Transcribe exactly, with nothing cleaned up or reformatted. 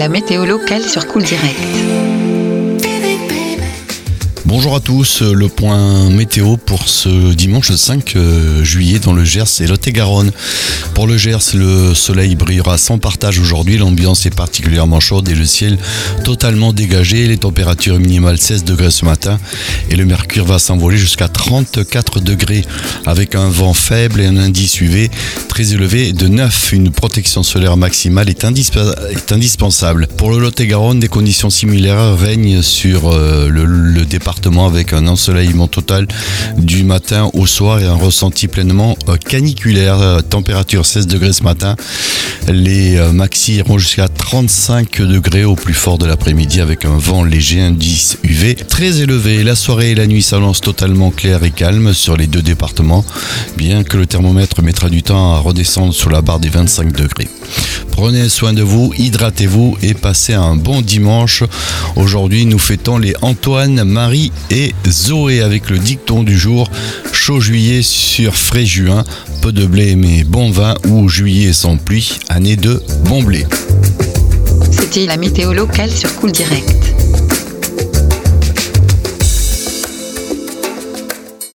la météo locale sur Cool Direct. Bonjour à tous, le point météo pour ce dimanche cinq juillet dans le Gers et Lot-et-Garonne. Pour le Gers, le soleil brillera sans partage aujourd'hui, l'ambiance est particulièrement chaude et le ciel totalement dégagé, les températures minimales seize degrés ce matin et le mercure va s'envoler jusqu'à trente-quatre degrés avec un vent faible et un indice U V très élevé de neuf. Une protection solaire maximale est, indisp- est indispensable. Pour le Lot-et-Garonne, des conditions similaires règnent sur euh, le, le département avec un ensoleillement total du matin au soir et un ressenti pleinement caniculaire. Température seize degrés ce matin. Les maxi iront jusqu'à trente-cinq degrés au plus fort de l'après-midi avec un vent léger, indice U V très élevé. La soirée et la nuit s'annoncent totalement claires et calmes sur les deux départements, bien que le thermomètre mettra du temps à redescendre sous la barre des vingt-cinq degrés. Prenez soin de vous, hydratez-vous et passez un bon dimanche. Aujourd'hui, nous fêtons les Antoine, Marie et Zoé avec le dicton du jour: chaud juillet sur frais juin, peu de blé mais bon vin, ou juillet sans pluie, année de bon blé. C'était la météo locale sur Cool Direct.